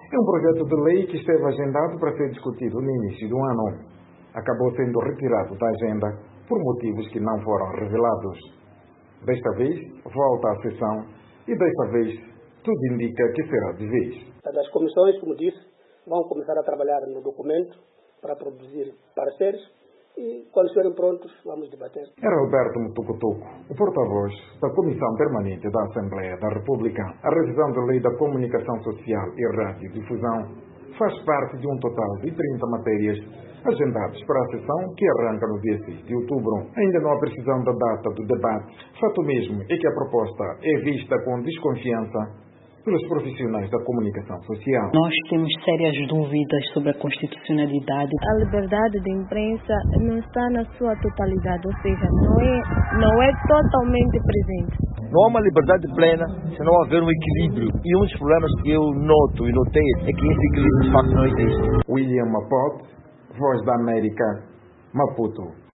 É um projeto de lei que esteve agendado para ser discutido no início do ano. Acabou sendo retirado da agenda por motivos que não foram revelados. Desta vez, volta à sessão e desta vez tudo indica que será de vez. As comissões, como disse, vão começar a trabalhar no documento para produzir pareceres e, quando estiverem prontos, vamos debater. Era Roberto Mutucutuco, o porta-voz da Comissão Permanente da Assembleia da República. A revisão da Lei da Comunicação Social e Radiodifusão faz parte de um total de 30 matérias agendadas para a sessão que arranca no dia 6 de outubro. Ainda não há precisão da data do debate. Fato mesmo é que a proposta é vista com desconfiança pelos profissionais da comunicação social. Nós temos sérias dúvidas sobre a constitucionalidade. A liberdade de imprensa não está na sua totalidade, ou seja, não é totalmente presente. Não há uma liberdade plena se não houver um equilíbrio. E um dos problemas que eu noto e notei é que esse equilíbrio de facto não existe. William Mapote, Voz da América, Maputo.